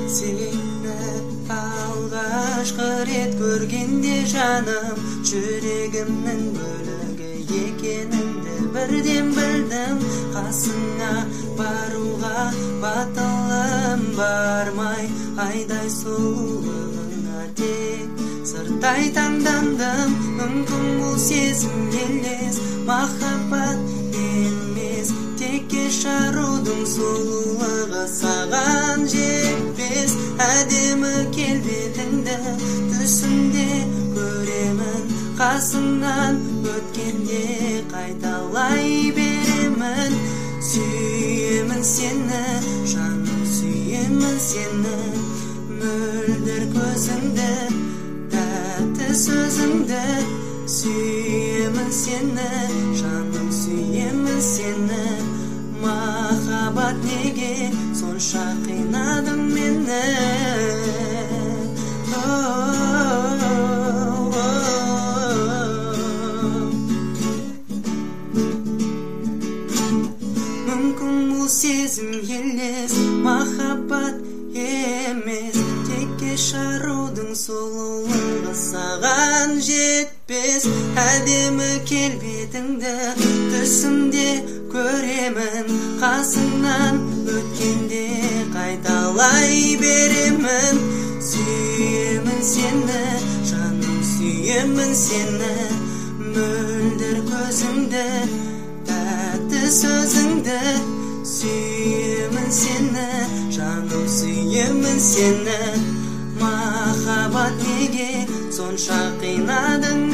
Seni alғашқы рет көргенде жаным, жүрегімнің бөлігі екеніңді бірден білдім. Қасыңа баруға батылым бармай, айдай сұлулығыңа тек сыртай таңдандым. Мүмкін бұл сезім елес, махаббат емес, текке жарудың сұлулығы саған жетпес. Әдемі келбетіңді түсімде көремін, қасымнан өткенде қайталай беремін. Сүйемін сені, жаным сүйемін сені, мөлдір көзіңді, тәтті сөзіңді. Сүйемін сені, жаным сүйемін сені, махаббат неге сонша қинадың мені? Мүмкін бұл сезім елес, махаббат емес, текке жарудың сұлулығы саған жетпес. Әдемі келбетіңді түсімде көремін, қасыңнан өткенде қайталай беремін. Сүйемін сені, жаным сүйемін сені, мөлдір көзіңді, тәтті сөзіңді. Сүйемін сені, жаным сүйемін сені, махаббат неге сонша қинадың